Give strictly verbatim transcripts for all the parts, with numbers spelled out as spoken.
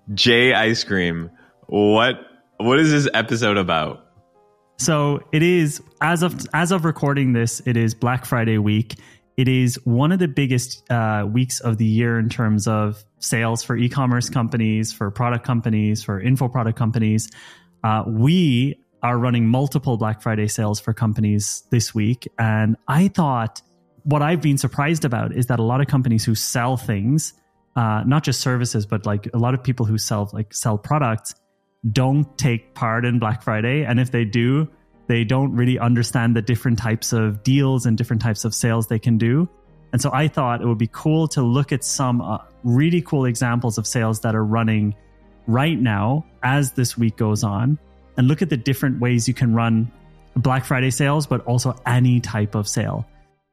J Ice Cream. What what is this episode about? So it is, as of as of recording this, it is Black Friday week. It is one of the biggest uh, weeks of the year in terms of sales for e-commerce companies, for product companies, for info product companies. Uh, we are running multiple Black Friday sales for companies this week. And I thought what I've been surprised about is that a lot of companies who sell things, uh, not just services, but like a lot of people who sell like sell products, don't take part in Black Friday. And if they do, they don't really understand the different types of deals and different types of sales they can do. And so I thought it would be cool to look at some uh, really cool examples of sales that are running right now as this week goes on, and look at the different ways you can run Black Friday sales, but also any type of sale.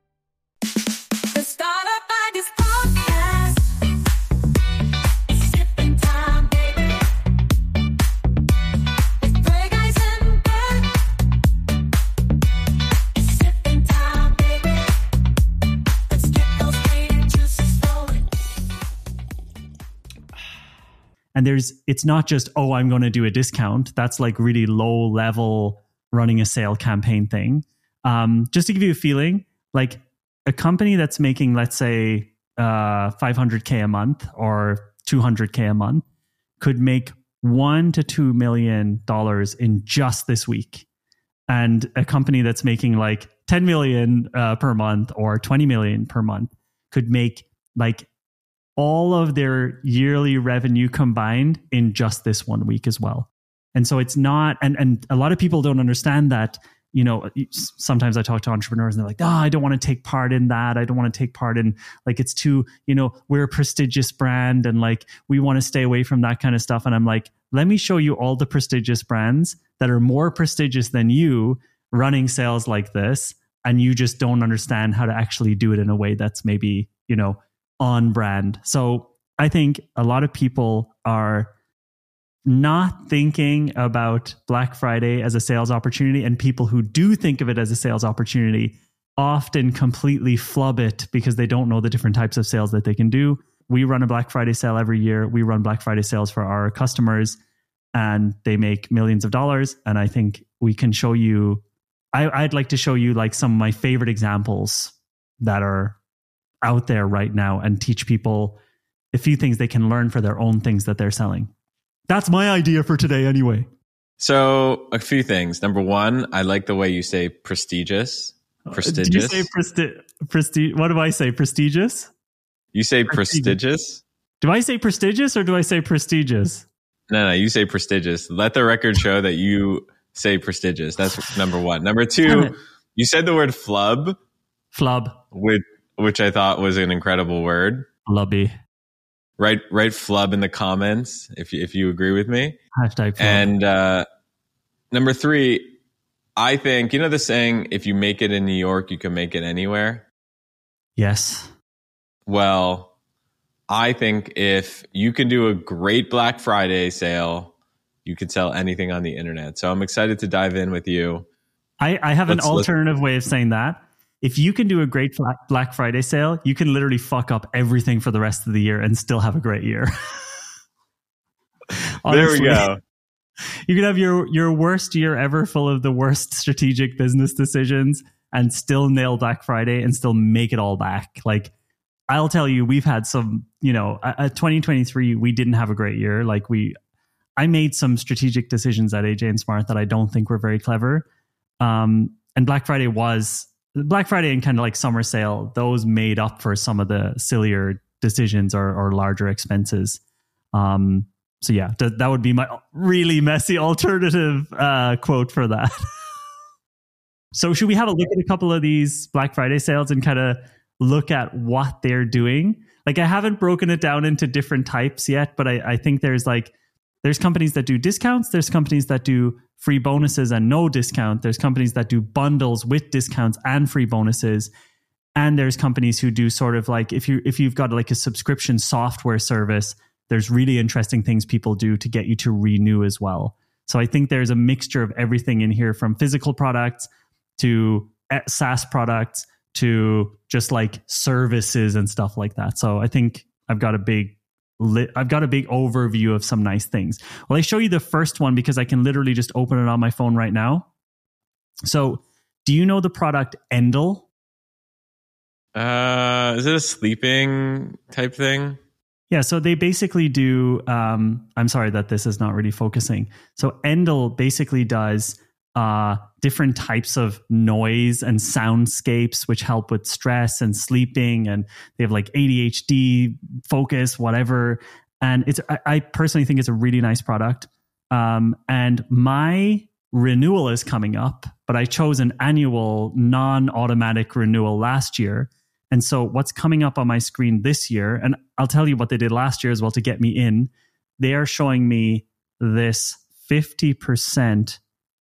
And there's, it's not just, oh, I'm going to do a discount. That's like really low level running a sale campaign thing. Um, just to give you a feeling, like a company that's making, let's say, uh, five hundred K a month or two hundred K a month could make one to two million dollars in just this week. And a company that's making like ten million uh, per month or twenty million per month could make like all of their yearly revenue combined in just this one week as well. And so it's not, and, and a lot of people don't understand that, you know, sometimes I talk to entrepreneurs and they're like, oh, I don't want to take part in that. I don't want to take part in, like, it's too, you know, we're a prestigious brand and like, we want to stay away from that kind of stuff. And I'm like, let me show you all the prestigious brands that are more prestigious than you running sales like this. And you just don't understand how to actually do it in a way that's maybe, you know, on brand. So I think a lot of people are not thinking about Black Friday as a sales opportunity, and people who do think of it as a sales opportunity often completely flub it because they don't know the different types of sales that they can do. We run a Black Friday sale every year. We run Black Friday sales for our customers and they make millions of dollars. And I think we can show you, I, I'd like to show you like some of my favorite examples that are out there right now and teach people a few things they can learn for their own things that they're selling. That's my idea for today anyway. So a few things. Number one, I like the way you say prestigious. Prestigious. Did you say presti- presti- what do I say? Prestigious? You say prestigious? Do I say prestigious or do I say prestigious? No, no, you say prestigious. Let the record show that you say prestigious. That's number one. Number two, you said the word flub. Flub. Which, which I thought was an incredible word. Flubby. Write, write flub in the comments if you, if you agree with me. Hashtag flub. And uh, number three, I think, you know the saying, if you make it in New York, you can make it anywhere? Yes. Well, I think if you can do a great Black Friday sale, you can sell anything on the internet. So I'm excited to dive in with you. I, I have let's, an alternative way of saying that. If you can do a great Black Friday sale, you can literally fuck up everything for the rest of the year and still have a great year. There we go. You can have your, your worst year ever full of the worst strategic business decisions and still nail Black Friday and still make it all back. Like, I'll tell you, we've had some, you know, uh, twenty twenty-three, we didn't have a great year. Like we, I made some strategic decisions at A J and Smart that I don't think were very clever. Um, and Black Friday was, Black Friday and kind of like summer sale, those made up for some of the sillier decisions or, or larger expenses. Um, so yeah, th- that would be my really messy alternative uh, quote for that. So should we have a look at a couple of these Black Friday sales and kind of look at what they're doing? Like I haven't broken it down into different types yet, but I, I think there's like, there's companies that do discounts. There's companies that do free bonuses and no discount. There's companies that do bundles with discounts and free bonuses. And there's companies who do sort of like, if you, if you've got like a subscription software service, there's really interesting things people do to get you to renew as well. So I think there's a mixture of everything in here, from physical products to SaaS products to just like services and stuff like that. So I think I've got a big li- I've got a big overview of some nice things. Well, I show you the first one because I can literally just open it on my phone right now. So, do you know the product Endel? Uh, is it a sleeping type thing? Yeah, so they basically do, um, I'm sorry that this is not really focusing. So Endel basically does uh, different types of noise and soundscapes, which help with stress and sleeping. And they have like A D H D, focus, whatever. And it's I, I personally think it's a really nice product. Um, and my renewal is coming up, but I chose an annual non-automatic renewal last year. And so what's coming up on my screen this year, and I'll tell you what they did last year as well to get me in, they are showing me this fifty percent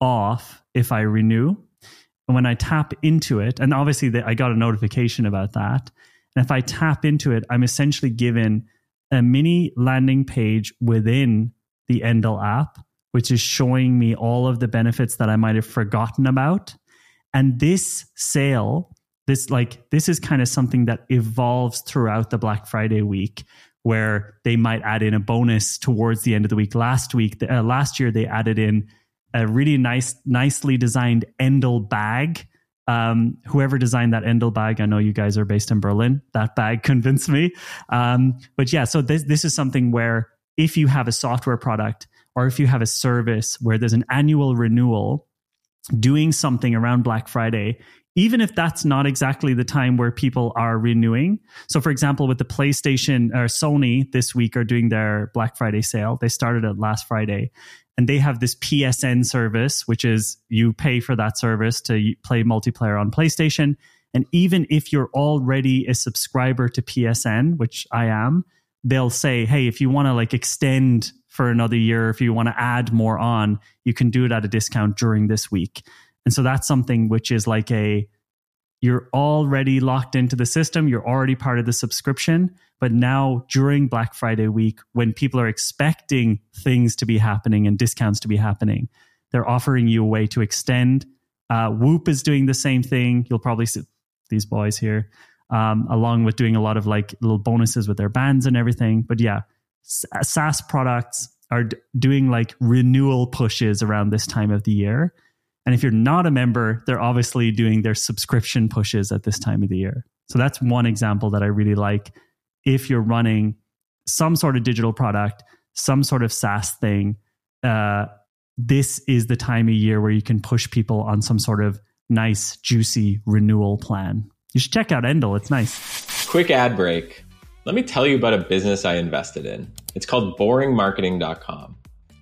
off if I renew. And when I tap into it, and obviously the, I got a notification about that. And if I tap into it, I'm essentially given a mini landing page within the Endel app, which is showing me all of the benefits that I might have forgotten about. And this sale... This like this is kind of something that evolves throughout the Black Friday week, where they might add in a bonus towards the end of the week. Last week, uh, last year, they added in a really nice, nicely designed Endel bag. Um, whoever designed that Endel bag, I know you guys are based in Berlin. That bag convinced me. Um, but yeah, so this this is something where if you have a software product or if you have a service where there's an annual renewal, doing something around Black Friday, even if that's not exactly the time where people are renewing. So for example, with the PlayStation or Sony this week are doing their Black Friday sale. They started it last Friday and they have this P S N service, which is you pay for that service to play multiplayer on PlayStation. And even if you're already a subscriber to P S N, which I am, they'll say, hey, if you want to like extend for another year, if you want to add more on, you can do it at a discount during this week. And so that's something which is like a, you're already locked into the system. You're already part of the subscription. But now during Black Friday week, when people are expecting things to be happening and discounts to be happening, they're offering you a way to extend. Uh, Whoop is doing the same thing. You'll probably see these boys here, um, along with doing a lot of like little bonuses with their bands and everything. But yeah, SaaS products are d- doing like renewal pushes around this time of the year. And if you're not a member, they're obviously doing their subscription pushes at this time of the year. So that's one example that I really like. If you're running some sort of digital product, some sort of SaaS thing, uh, this is the time of year where you can push people on some sort of nice, juicy renewal plan. You should check out Endel. It's nice. Quick ad break. Let me tell you about a business I invested in. It's called boring marketing dot com.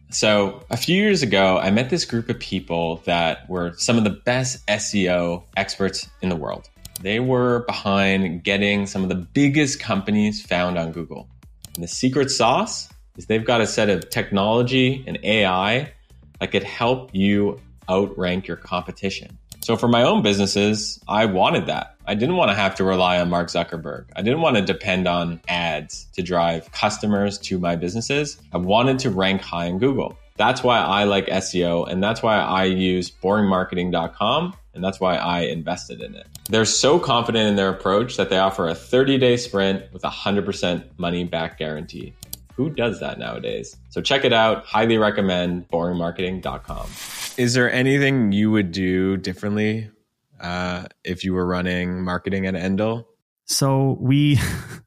So a few years ago, I met this group of people that were some of the best S E O experts in the world. They were behind getting some of the biggest companies found on Google. And the secret sauce is they've got a set of technology and A I that could help you outrank your competition. So for my own businesses, I wanted that. I didn't want to have to rely on Mark Zuckerberg. I didn't want to depend on ads to drive customers to my businesses. I wanted to rank high in Google. That's why I like S E O, and that's why I use boring marketing dot com, and that's why I invested in it. They're so confident in their approach that they offer a thirty-day sprint with a one hundred percent money-back guarantee. Who does that nowadays? So check it out. Highly recommend boring marketing dot com. Is there anything you would do differently uh, if you were running marketing at Endel? So we,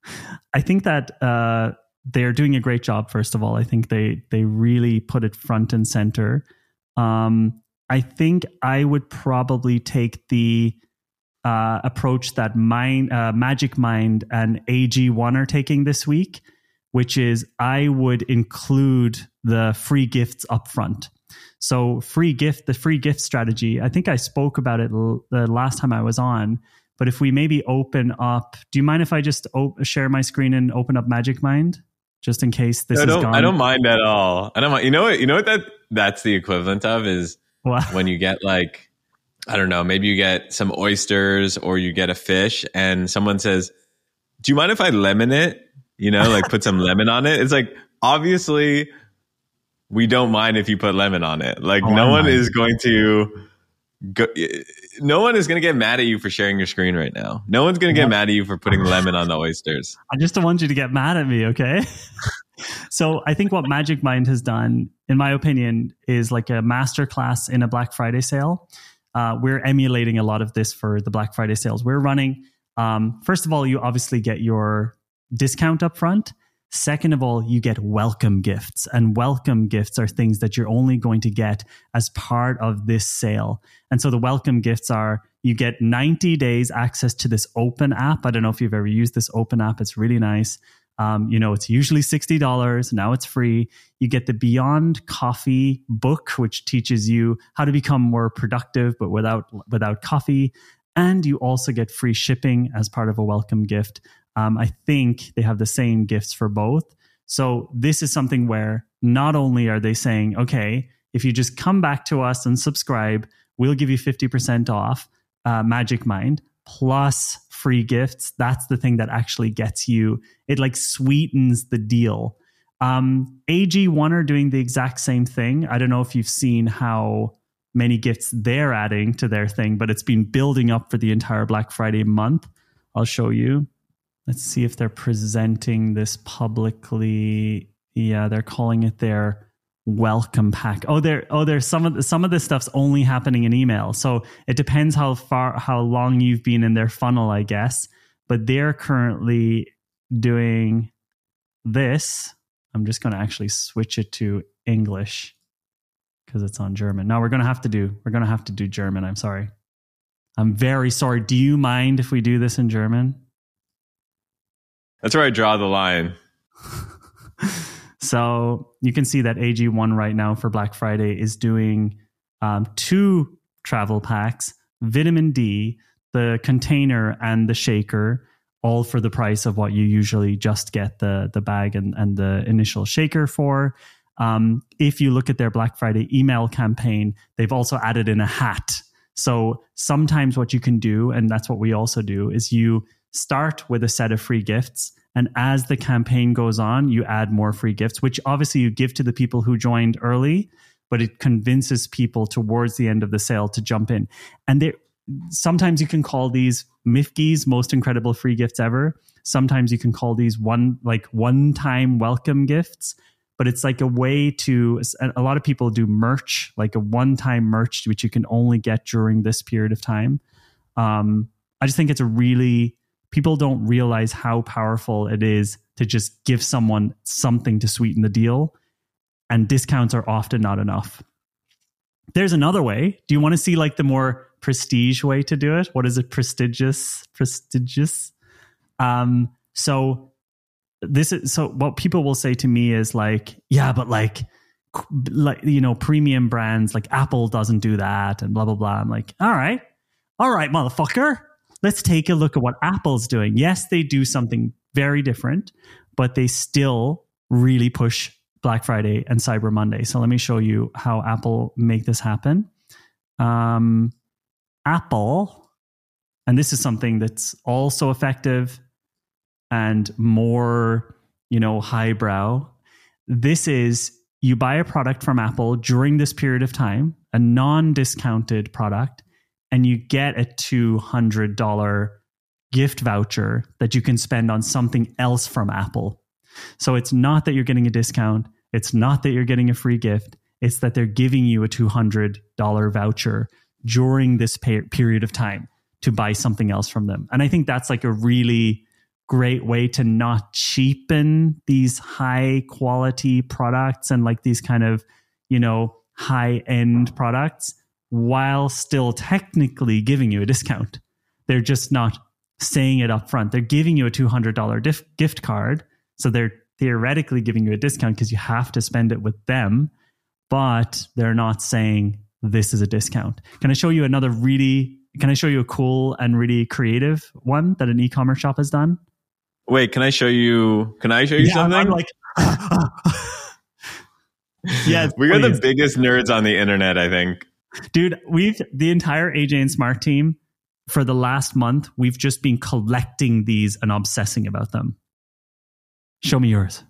I think that uh, they're doing a great job. First of all, I think they they really put it front and center. Um, I think I would probably take the uh, approach that Mind, uh, Magic Mind and A G one are taking this week, which is I would include the free gifts up front. So free gift, the free gift strategy, I think I spoke about it l- the last time I was on, but if we maybe open up, do you mind if I just op- share my screen and open up Magic Mind? Just in case this no, is don't, gone. I don't mind at all. I don't mind. You know what, you know what that that's the equivalent of is Wow. When you get like, I don't know, maybe you get some oysters or you get a fish and someone says, do you mind if I lemon it? You know, like put some lemon on it. It's like, obviously we don't mind if you put lemon on it. Like oh, no I one mind. is going to Go, no one is going to get mad at you for sharing your screen right now. No one's going to get mad at you for putting lemon on the oysters. I just don't want you to get mad at me, okay? So I think what Magic Mind has done, in my opinion, is like a masterclass in a Black Friday sale. Uh, we're emulating a lot of this for the Black Friday sales we're running. Um, first of all, you obviously get your discount up front. Second of all, you get welcome gifts, and welcome gifts are things that you're only going to get as part of this sale. And so the welcome gifts are, you get ninety days access to this open app. I don't know if you've ever used this open app. It's really nice. Um, you know, it's usually sixty dollars. Now it's free. You get the Beyond Coffee book, which teaches you how to become more productive, but without, without coffee. And you also get free shipping as part of a welcome gift. Um, I think they have the same gifts for both. So this is something where not only are they saying, okay, if you just come back to us and subscribe, we'll give you fifty percent off uh, Magic Mind plus free gifts. That's the thing that actually gets you. It like sweetens the deal. Um, A G one are doing the exact same thing. I don't know if you've seen how many gifts they're adding to their thing, but it's been building up for the entire Black Friday month. I'll show you. Let's see if they're presenting this publicly. Yeah, they're calling it their welcome pack. Oh, there. Oh, there's some of the, some of this stuff's only happening in email. So it depends how far, how long you've been in their funnel, I guess. But they're currently doing this. I'm just going to actually switch it to English because it's on German. No, we're going to have to do. We're going to have to do German. I'm sorry. I'm very sorry. Do you mind if we do this in German? That's where I draw the line. So you can see that A G one right now for Black Friday is doing um, two travel packs, vitamin D, the container and the shaker, all for the price of what you usually just get the, the bag and, and the initial shaker for. Um, if you look at their Black Friday email campaign, they've also added in a hat. So sometimes what you can do, and that's what we also do, is you start with a set of free gifts. And as the campaign goes on, you add more free gifts, which obviously you give to the people who joined early, but it convinces people towards the end of the sale to jump in. And they, sometimes you can call these M I F Gs, most incredible free gifts ever. Sometimes you can call these one like one-time welcome gifts, but it's like a way to, a lot of people do merch, like a one-time merch, which you can only get during this period of time. Um, I just think it's a really, people don't realize how powerful it is to just give someone something to sweeten the deal. And discounts are often not enough. There's another way. Do you want to see like the more prestige way to do it? What is it? Prestigious, prestigious. Um, so this is, so what people will say to me is like, yeah, but like, like, you know, premium brands like Apple doesn't do that and blah, blah, blah. I'm like, all right, all right, motherfucker. Let's take a look at what Apple's doing. Yes, they do something very different, but they still really push Black Friday and Cyber Monday. So let me show you how Apple make this happen. Um, Apple, and this is something that's also effective and more, you know, highbrow. This is, you buy a product from Apple during this period of time, a non-discounted product, and you get a two hundred dollars gift voucher that you can spend on something else from Apple. So it's not that you're getting a discount. It's not that you're getting a free gift. It's that they're giving you a two hundred dollars voucher during this pay- period of time to buy something else from them. And I think that's like a really great way to not cheapen these high quality products and like these kind of, you know, high end products while still technically giving you a discount. They're just not saying it up front. They're giving you a two hundred dollars dif- gift card. So they're theoretically giving you a discount because you have to spend it with them, but they're not saying this is a discount. Can I show you another really, can I show you a cool and really creative one that an e-commerce shop has done? Wait, can I show you, can I show you yeah, something? I'm like, yes, we are please. the biggest nerds on the internet, I think. Dude, we've, the entire A J and Smart team for the last month, we've just been collecting these and obsessing about them. Show me yours.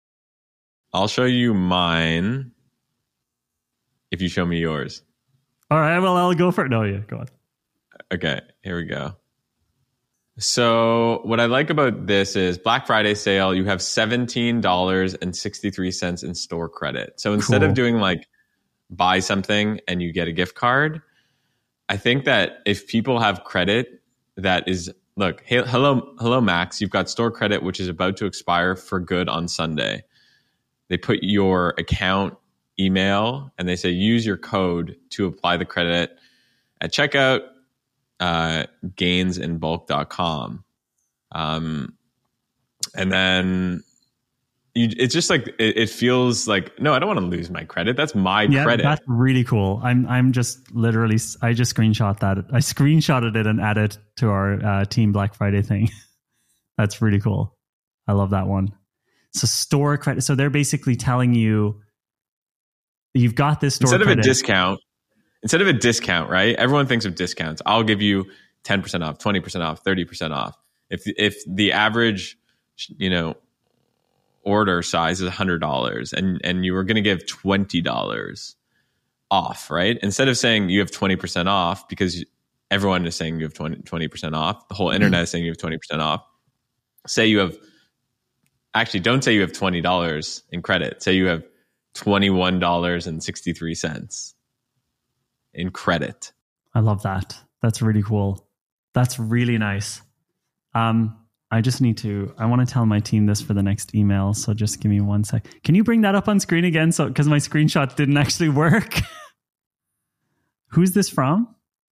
I'll show you mine if you show me yours. All right, well, I'll go for it. No, yeah, go on. Okay, here we go. So what I like about this is Black Friday sale, you have seventeen dollars and sixty-three cents in store credit. So instead Cool. of doing like buy something and you get a gift card, I think that if people have credit that is, look, hey, hello, hello, Max, you've got store credit, which is about to expire for good on Sunday. They put your account email and they say, use your code to apply the credit at checkout, uh, gains in bulk dot com. Um, and then you, it's just like, it, it feels like, no, I don't want to lose my credit. That's my Yeah, credit. that's really cool. I'm I'm just literally, I just screenshot that. I screenshotted it and added to our uh, Team Black Friday thing. That's really cool. I love that one. So store credit. So they're basically telling you you've got this store Instead credit. of a discount, instead of a discount, right? Everyone thinks of discounts. I'll give you ten percent off, twenty percent off, thirty percent off. If if the average, you know, order size is one hundred dollars and, and you were going to give twenty dollars off, right? Instead of saying you have twenty percent off because everyone is saying you have twenty percent off, the whole internet mm-hmm. is saying you have twenty percent off. Say you have, actually don't say you have twenty dollars in credit. Say you have twenty-one dollars and sixty-three cents in credit. I love that. That's really cool. That's really nice. Um, I just need to, I want to tell my team this for the next email. So just give me one sec. Can you bring that up on screen again? So, because my screenshot didn't actually work. Who's this from?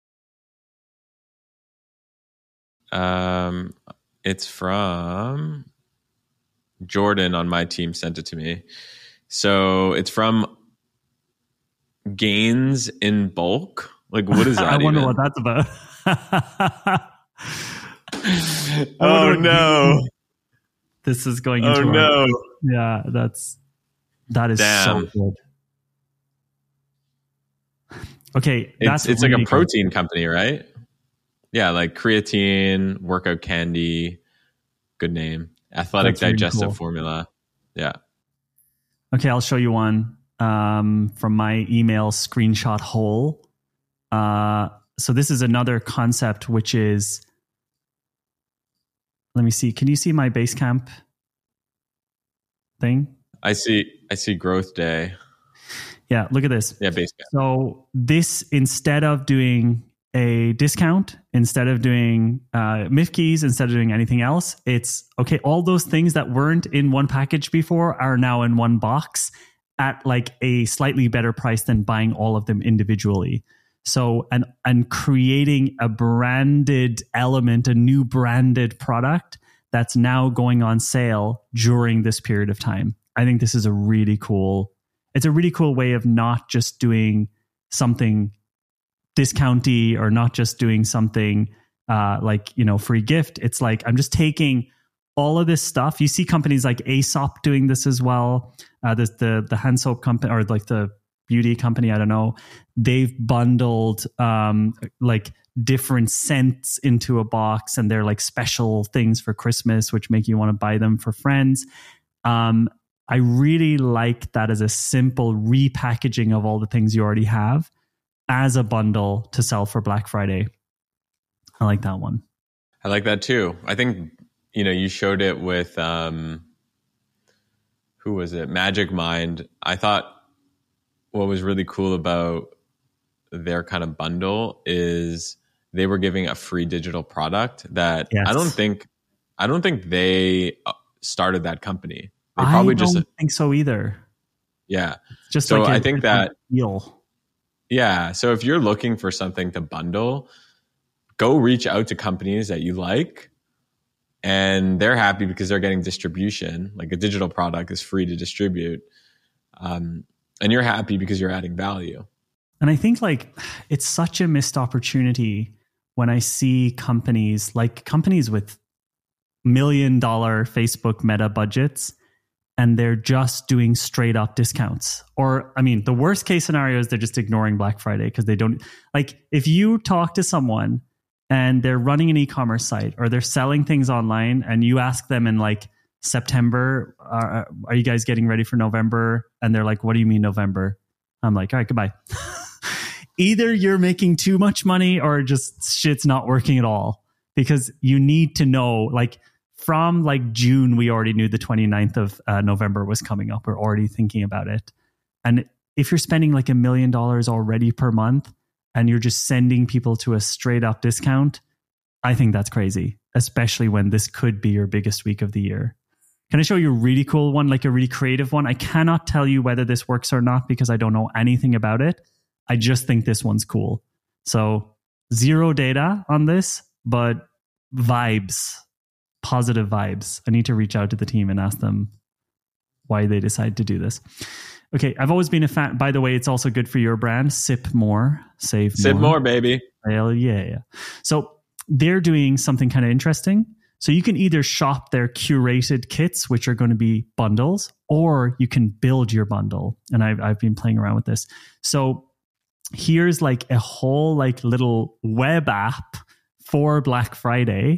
Um, it's from Jordan on my team sent it to me. So it's from Gains in Bulk. Like, what is that? I wonder even? what that's about. Oh no! This is going into. Oh our, no! Yeah, that's that is Damn. so good. Okay, that's it's it's really like a protein good. company, right? Yeah, like creatine, workout candy. Good name. Athletic That's digestive really cool. formula. Yeah. Okay, I'll show you one um, from my email screenshot hole. Uh, so this is another concept, which is. Let me see. Can you see my Basecamp thing? I see. I see Growth Day. Yeah, look at this. Yeah, Basecamp. So this, instead of doing a discount, instead of doing uh, M I F keys, instead of doing anything else, it's okay. All those things that weren't in one package before are now in one box at like a slightly better price than buying all of them individually. So, and and creating a branded element, a new branded product that's now going on sale during this period of time. I think this is a really cool, it's a really cool way of not just doing something discounty or not just doing something uh, like, you know, free gift. It's like, I'm just taking all of this stuff. You see companies like Aesop doing this as well. Uh, the, the, the hand soap company, or like the beauty company, I don't know, they've bundled um like different scents into a box, and they're like special things for Christmas, which make you want to buy them for friends. um I really like that as a simple repackaging of all the things you already have as a bundle to sell for Black Friday. I like that one. I like that too. I think, you know, you showed it with um who was it? Magic Mind. I thought what was really cool about their kind of bundle is they were giving a free digital product that yes. I don't think, I don't think they started that company. They probably I don't just think so either. Yeah. Just so like I think that, deal. Yeah. So if you're looking for something to bundle, go reach out to companies that you like, and they're happy because they're getting distribution. Like a digital product is free to distribute. Um, And you're happy because you're adding value. And I think like it's such a missed opportunity when I see companies like companies with million dollar Facebook Meta budgets, and they're just doing straight up discounts. Or, I mean, the worst case scenario is they're just ignoring Black Friday because they don't like, if you talk to someone and they're running an e-commerce site or they're selling things online and you ask them in like September, uh, are you guys getting ready for November? And they're like, what do you mean November? I'm like, all right, goodbye. either you're making too much money or just shit's not working at all, because you need to know, like from like June, we already knew the twenty-ninth of uh, November was coming up. We're already thinking about it. And if you're spending like a million dollars already per month and you're just sending people to a straight up discount, I think that's crazy, especially when this could be your biggest week of the year. Can I show you a really cool one, like a really creative one? I cannot tell you whether this works or not because I don't know anything about it. I just think this one's cool. So zero data on this, but vibes, positive vibes. I need to reach out to the team and ask them why they decide to do this. Okay, I've always been a fan. By the way, it's also good for your brand. Sip more, save more. Sip more, baby. Hell yeah. So they're doing something kind of interesting. So you can either shop their curated kits, which are going to be bundles, or you can build your bundle. And I've, I've been playing around with this. So here's like a whole like little web app for Black Friday.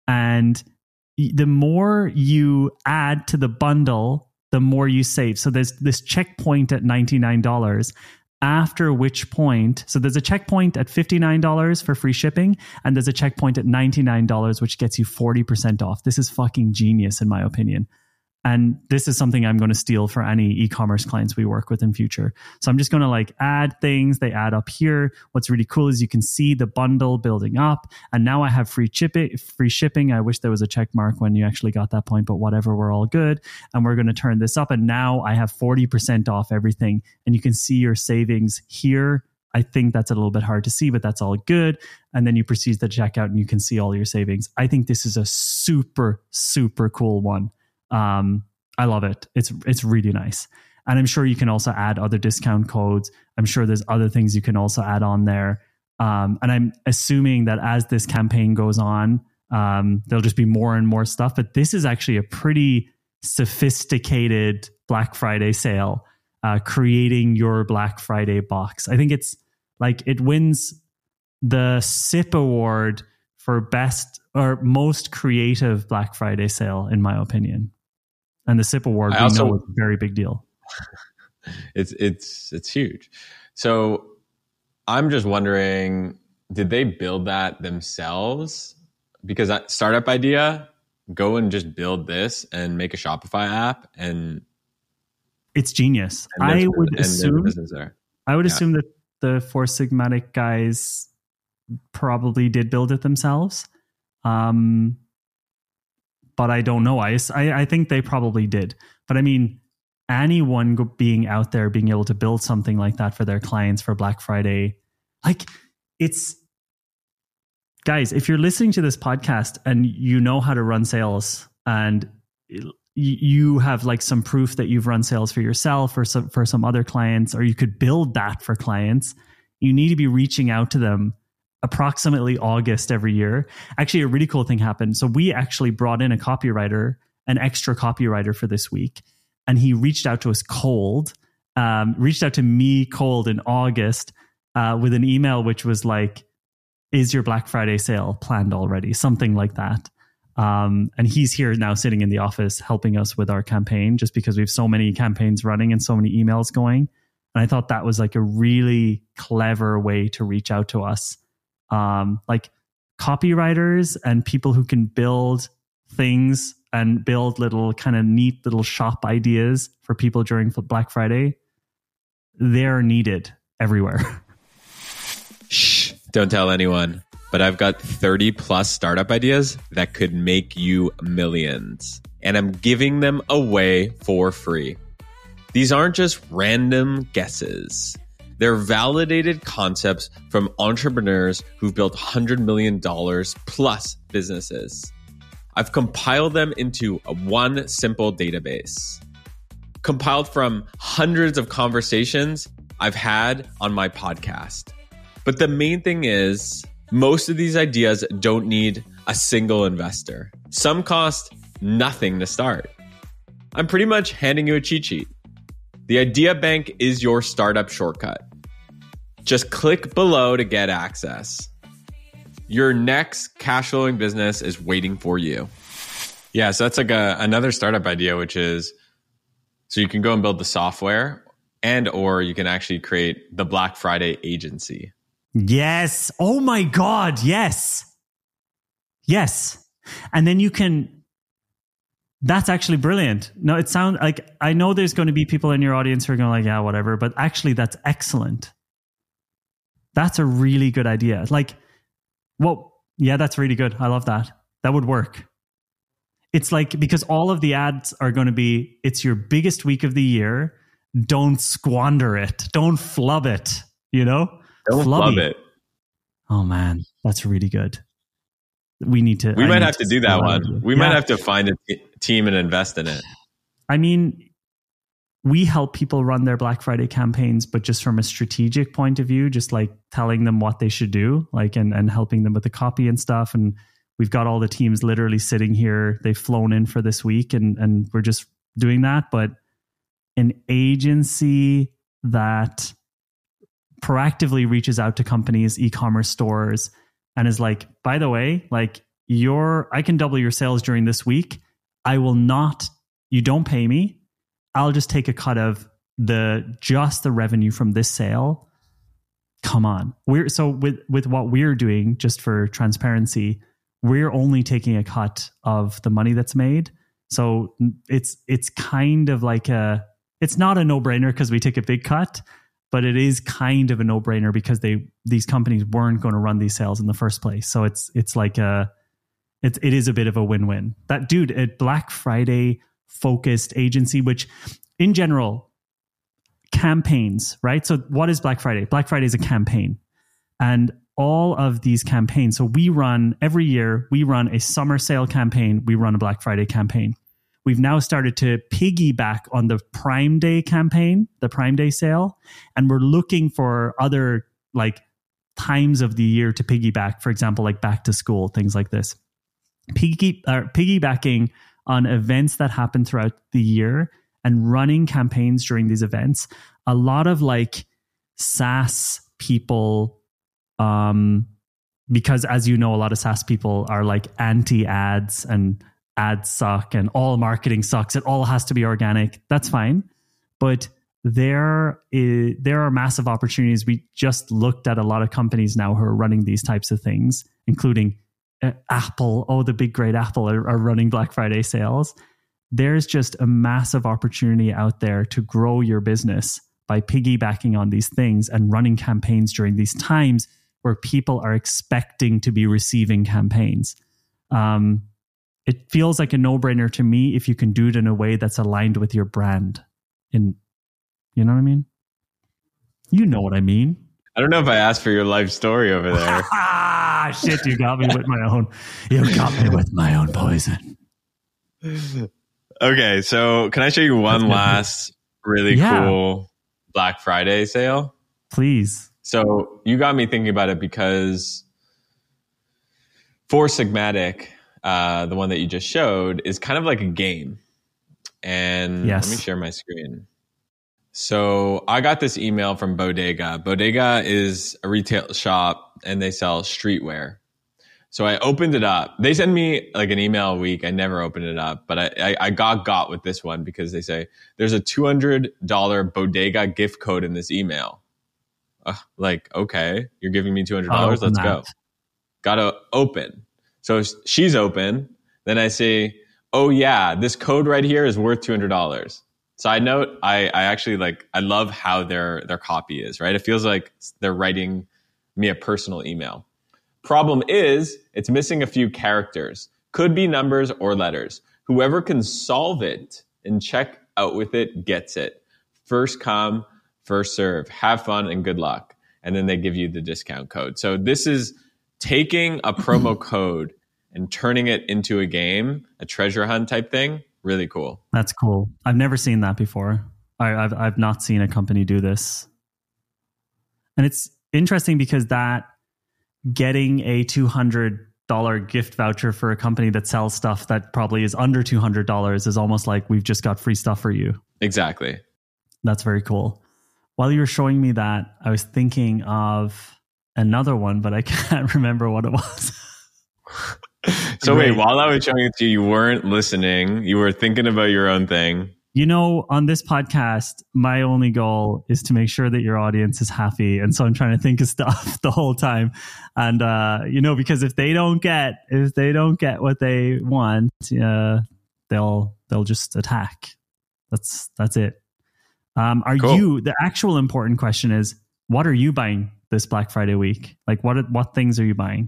And the more you add to the bundle, the more you save. So there's this checkpoint at ninety-nine dollars, after which point, so there's a checkpoint at fifty-nine dollars for free shipping, and there's a checkpoint at ninety-nine dollars, which gets you forty percent off. This is fucking genius in my opinion. And this is something I'm going to steal for any e-commerce clients we work with in future. So I'm just going to like add things. They add up here. What's really cool is you can see the bundle building up. And now I have free shipping. Free shipping. I wish there was a check mark when you actually got that point, but whatever, we're all good. And we're going to turn this up. And now I have forty percent off everything. And you can see your savings here. I think that's a little bit hard to see, but that's all good. And then you proceed to checkout and you can see all your savings. I think this is a super, super cool one. Um, I love it. It's it's really nice. And I'm sure you can also add other discount codes. I'm sure there's other things you can also add on there. Um, and I'm assuming that as this campaign goes on, um, there'll just be more and more stuff. But this is actually a pretty sophisticated Black Friday sale, uh, creating your Black Friday box. I think it's like it wins the S I P award for best or most creative Black Friday sale, in my opinion. And the S I P award, I we also, know, is a very big deal. It's it's it's huge. So I'm just wondering, did they build that themselves? Because that startup idea, go and just build this and make a Shopify app, and it's genius. And I would assume. There. I would yeah. assume that the Four Sigmatic guys probably did build it themselves. Um, but I don't know. I, I I think they probably did. But I mean, anyone being out there, being able to build something like that for their clients for Black Friday, like it's, guys, if you're listening to this podcast and you know how to run sales and you have like some proof that you've run sales for yourself or some, for some other clients, or you could build that for clients, you need to be reaching out to them approximately August every year. Actually, a really cool thing happened. So we actually brought in a copywriter, an extra copywriter for this week. And he reached out to us cold, um, reached out to me cold in August uh, with an email, which was like, is your Black Friday sale planned already? Something like that. Um, and he's here now sitting in the office helping us with our campaign, just because we have so many campaigns running and so many emails going. And I thought that was like a really clever way to reach out to us. Um, like copywriters and people who can build things and build little kind of neat little shop ideas for people during Black Friday, they're needed everywhere. Shh, don't tell anyone. But I've got thirty plus startup ideas that could make you millions. And I'm giving them away for free. These aren't just random guesses. They're validated concepts from entrepreneurs who've built one hundred million dollars plus businesses. I've compiled them into a one simple database, compiled from hundreds of conversations I've had on my podcast. But the main thing is, most of these ideas don't need a single investor. Some cost nothing to start. I'm pretty much handing you a cheat sheet. The Idea Bank is your startup shortcut. Just click below to get access. Your next cash flowing business is waiting for you. Yeah, so that's like a, another startup idea, which is, so you can go and build the software And or you can actually create the Black Friday agency. Yes. Oh my God. Yes. Yes. And then you can, that's actually brilliant. No, it sounds like, I know there's going to be people in your audience who are going like, yeah, whatever. But actually that's excellent. That's a really good idea. Like, well, yeah, that's really good. I love that. That would work. It's like, because all of the ads are going to be, it's your biggest week of the year. Don't squander it. Don't flub it. You know? Don't Flubby. flub it. Oh man, that's really good. We need to. We I might need have to do that one. We yeah. might have to find a t- team and invest in it. I mean, we help people run their Black Friday campaigns, but just from a strategic point of view, just like telling them what they should do, like and, and helping them with the copy and stuff. And we've got all the teams literally sitting here. They've flown in for this week and, and we're just doing that. But an agency that proactively reaches out to companies, e-commerce stores, and is like, by the way, like your, I can double your sales during this week. I will not, you don't pay me. I'll just take a cut of the, just the revenue from this sale. Come on. We're so with, with what we're doing, just for transparency, we're only taking a cut of the money that's made. So it's, it's kind of like a, it's not a no-brainer because we take a big cut, but it is kind of a no-brainer because they, these companies weren't going to run these sales in the first place. So it's, it's like a, it, it is a bit of a win-win. That dude at Black Friday focused agency, which in general, campaigns, right? So what is Black Friday? Black Friday is a campaign. And all of these campaigns, so we run every year, we run a summer sale campaign, we run a Black Friday campaign. We've now started to piggyback on the Prime Day campaign, the Prime Day sale, and we're looking for other like times of the year to piggyback, for example, like back to school, things like this. Piggy, uh, piggybacking on events that happen throughout the year and running campaigns during these events. A lot of like SaaS people, um, because as you know, a lot of SaaS people are like anti-ads and ads suck and all marketing sucks. It all has to be organic. That's fine. But there is, there are massive opportunities. We just looked at a lot of companies now who are running these types of things, including uh, Apple. Oh, the big great Apple are, are running Black Friday sales. There's just a massive opportunity out there to grow your business by piggybacking on these things and running campaigns during these times where people are expecting to be receiving campaigns. Um, It feels like a no-brainer to me if you can do it in a way that's aligned with your brand. In, you know what I mean? You know what I mean. I don't know if I asked for your life story over there. Shit, you got me with my own. You got me with my own poison. Okay, so can I show you one last really yeah. cool Black Friday sale? Please. So you got me thinking about it because Four Sigmatic, Uh, the one that you just showed, is kind of like a game. And yes. Let me share my screen. So I got this email from Bodega. Bodega is a retail shop and they sell streetwear. So I opened it up. They send me like an email a week. I never opened it up, but I, I, I got got with this one because they say there's a two hundred dollars Bodega gift code in this email. Uh, like, okay, you're giving me two hundred dollars. Let's that. go. Gotta open. So she's open. Then I say, oh yeah, this code right here is worth two hundred dollars. Side note, I, I actually like, I love how their, their copy is, right? It feels like they're writing me a personal email. Problem is, it's missing a few characters. Could be numbers or letters. Whoever can solve it and check out with it gets it. First come, first serve. Have fun and good luck. And then they give you the discount code. So this is taking a promo code and turning it into a game, a treasure hunt type thing. Really cool. That's cool. I've never seen that before. I, I've I've not seen a company do this. And it's interesting because that getting a two hundred dollars gift voucher for a company that sells stuff that probably is under two hundred dollars is almost like we've just got free stuff for you. Exactly. That's very cool. While you were showing me that, I was thinking of another one, but I can't remember what it was. So wait, while I was showing it to you, you weren't listening. You were thinking about your own thing. You know, on this podcast, my only goal is to make sure that your audience is happy. And so I'm trying to think of stuff the whole time. And, uh, you know, because if they don't get, if they don't get what they want, uh, they'll, they'll just attack. That's, that's it. Um, are cool. you, the actual important question is, what are you buying this Black Friday week? Like what, what things are you buying?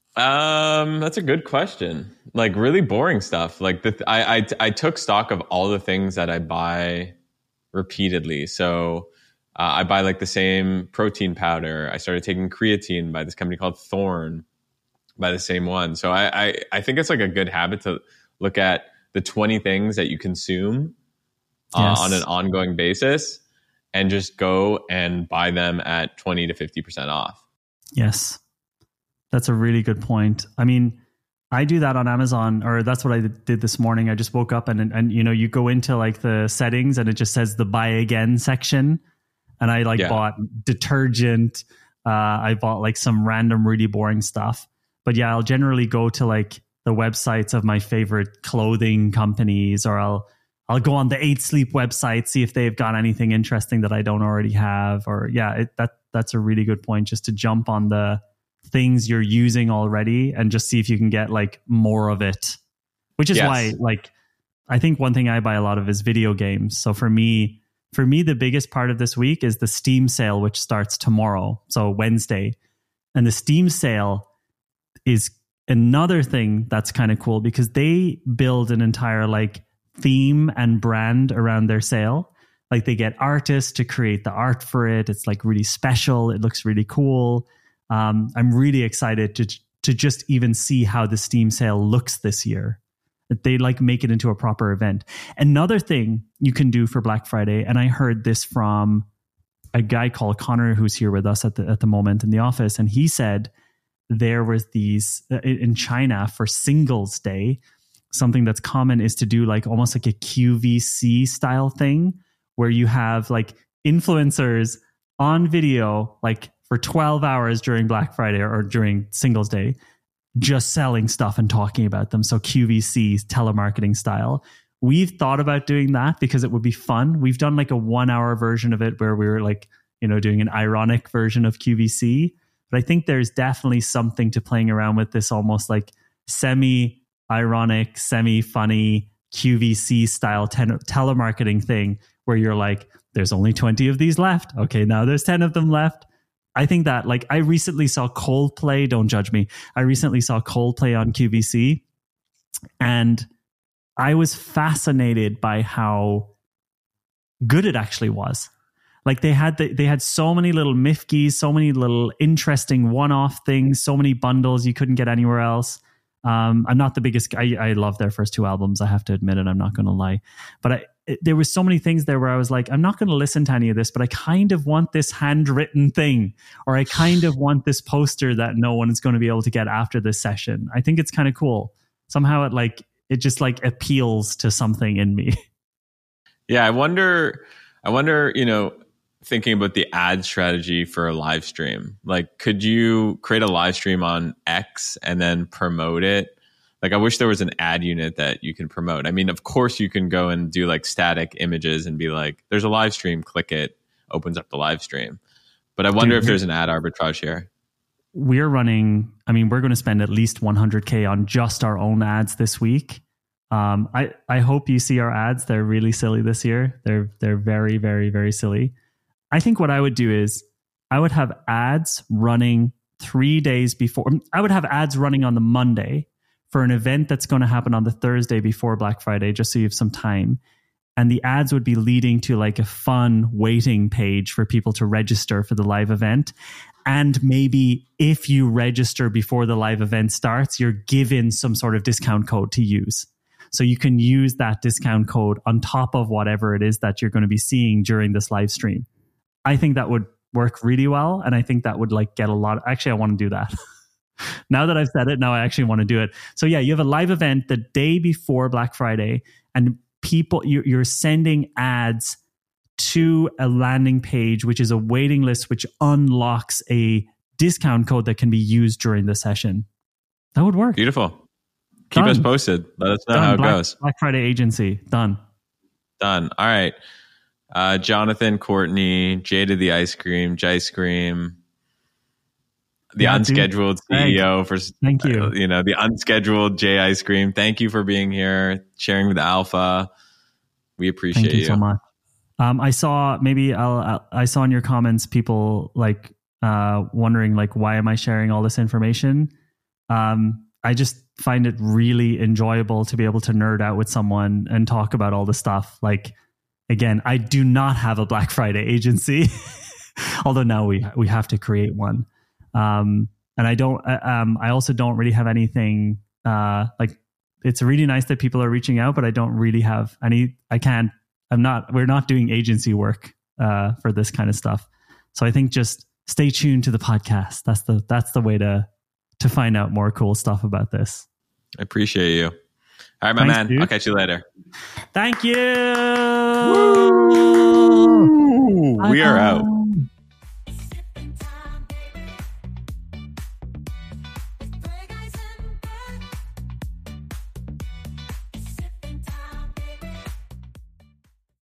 Um, that's a good question. Like really boring stuff. Like the th- I, I I took stock of all the things that I buy repeatedly. So uh, I buy like the same protein powder. I started taking creatine by this company called Thorne, by the same one. So I I, I think it's like a good habit to look at the twenty things that you consume uh, yes. on an ongoing basis, and just go and buy them at twenty to fifty percent off. Yes. That's a really good point. I mean, I do that on Amazon, or that's what I did this morning. I just woke up and, and you know, you go into like the settings and it just says the buy again section. And I like yeah. bought detergent. Uh, I bought like some random, really boring stuff. But yeah, I'll generally go to like the websites of my favorite clothing companies, or I'll, I'll go on the Eight Sleep website, see if they've got anything interesting that I don't already have. Or yeah, it, that that's a really good point, just to jump on the things you're using already and just see if you can get like more of it, which is yes. why like I think one thing I buy a lot of is video games. So for me for me the biggest part of this week is the Steam sale, which starts tomorrow, so Wednesday. And the Steam sale is another thing that's kind of cool because they build an entire like theme and brand around their sale. Like they get artists to create the art for it. It's like really special. It looks really cool. Um, I'm really excited to to just even see how the Steam sale looks this year. That they like make it into a proper event. Another thing you can do for Black Friday, and I heard this from a guy called Connor who's here with us at the at the moment in the office, and he said there was these uh, in China for Singles Day. Something that's common is to do like almost like a Q V C style thing where you have like influencers on video, like for twelve hours during Black Friday or during Singles Day, just selling stuff and talking about them. So Q V C, telemarketing style. We've thought about doing that because it would be fun. We've done like a one hour version of it where we were like, you know, doing an ironic version of Q V C. But I think there's definitely something to playing around with this almost like semi-ironic, semi-funny Q V C style ten- telemarketing thing where you're like, there's only twenty of these left. Okay, now there's ten of them left. I think that like I recently saw Coldplay, don't judge me. I recently saw Coldplay on Q V C and I was fascinated by how good it actually was. Like they had the, they had so many little mifkeys, so many little interesting one-off things, so many bundles you couldn't get anywhere else. Um, I'm not the biggest guy. I love their first two albums. I have to admit it. I'm not going to lie. But I, it, there was so many things there where I was like, I'm not going to listen to any of this, but I kind of want this handwritten thing, or I kind of want this poster that no one is going to be able to get after this session. I think it's kind of cool. Somehow it like, it just like appeals to something in me. Yeah. I wonder, I wonder, you know, thinking about the ad strategy for a live stream, like could you create a live stream on X and then promote it? Like I wish there was an ad unit that you can promote. I mean, of course you can go and do like static images and be like, there's a live stream, click it, opens up the live stream. But I wonder Dude, if there's an ad arbitrage here. We're running, I mean, we're going to spend at least one hundred K on just our own ads this week. Um, I, I hope you see our ads. They're really silly this year. They're, they're very, very, very silly. I think what I would do is I would have ads running three days before. I would have ads running on the Monday for an event that's going to happen on the Thursday before Black Friday, just so you have some time. And the ads would be leading to like a fun waiting page for people to register for the live event. And maybe if you register before the live event starts, you're given some sort of discount code to use. So you can use that discount code on top of whatever it is that you're going to be seeing during this live stream. I think that would work really well. And I think that would like get a lot. Of, actually, I want to do that. Now that I've said it, now I actually want to do it. So yeah, you have a live event the day before Black Friday and people, you're sending ads to a landing page, which is a waiting list, which unlocks a discount code that can be used during the session. That would work. Beautiful. Keep Done. us posted. Let us know Done. how it Black, goes. Black Friday agency. Done. Done. All right. Uh, Jonathan, Courtney, Jada the Ice Cream, Jice Cream, the Yeah, dude. unscheduled C E O for Thank you. uh, you know, the unscheduled J Ice Cream. Thank you for being here, sharing with Alpha. We appreciate Thank you, you. so much. Um, I saw maybe I'll, I'll, I saw in your comments people like uh, wondering like, why am I sharing all this information? Um, I just find it really enjoyable to be able to nerd out with someone and talk about all the stuff. Like, again, I do not have a Black Friday agency, although now we we have to create one. Um, and I don't. Um, I also don't really have anything. Uh, like, it's really nice that people are reaching out, but I don't really have any. I can't. I'm not. We're not doing agency work uh, for this kind of stuff. So I think just stay tuned to the podcast. That's the that's the way to to find out more cool stuff about this. I appreciate you. All right, my Thanks, man. dude. I'll catch you later. Thank you. Woo! We are out.